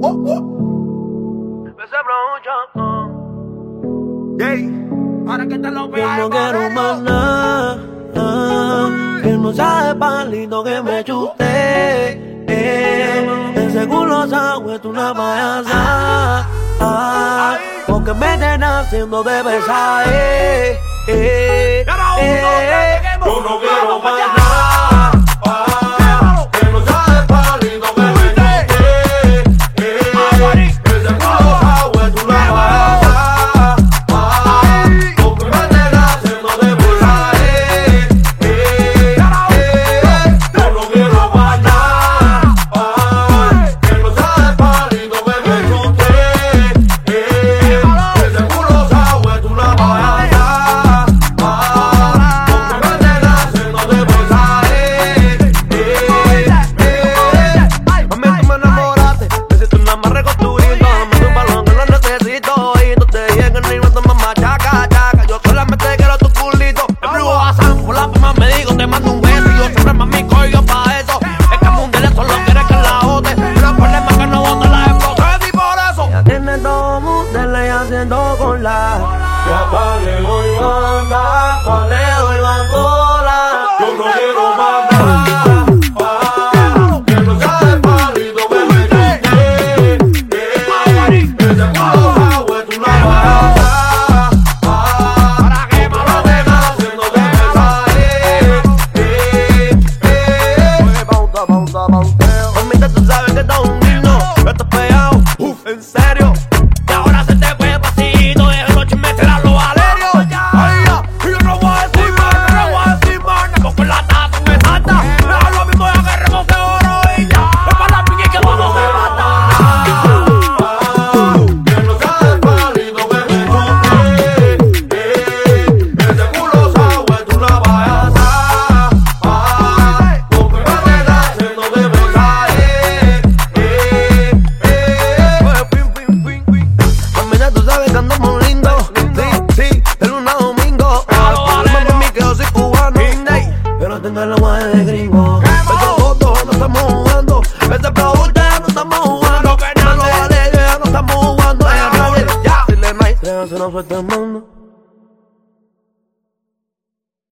Ese broncho, para que te lo veas. Yo no quiero más nada, que no sabe pan lindo que me chuté. Ese culo sabe tú una payasa, porque me estén haciendo de besar. Yo no quiero más nada, que no sabe pan lindo que me chuté. Ese culo sabe tú una payasa, porque me estén haciendo de besar. Yo no quiero más nada, que no sabe pan lindo que me chuté. Ese culo sabe tú una payasa, porque me estén haciendo de besar. Mami, tú me enamoraste, necesito una más recosturito. Dame tu balón que lo necesito. Y tú te llegas ni no tomas más chaca, chaca. Yo solamente quiero tu culito. El flujo Hassan, por la pima me digo, te mando un beso. Y yo siempre mami coño pa' eso. Es que mundial solo quiere que la bote. Pero el problema es que no bote la esposa. Y por eso ya tiene todo mundial y haciendo con la. ya vale hoy banda, vale hoy bandola. Yo no quiero más nada, que no sabe pálido que me chuté. Ese culo sabe tú una payasa, para que me lo estén haciendo de besar. Mamita, tú sabes que estás un niño, yo estoy pegado, en serio. Y ahora se te fue pasito, de noche me será lo valerio. Ay, ya, yo no voy a decir más, no voy a decir más. Tampoco la taza me salta, pero lo mismo ya que recoge oro y ya. Es para la piña que vamos a matar. Que no sabe pálido que me chuté. Ese culo sabe tú una payasa, porque me estén haciendo de besar. Mami, ya tú sabes que ando molesta.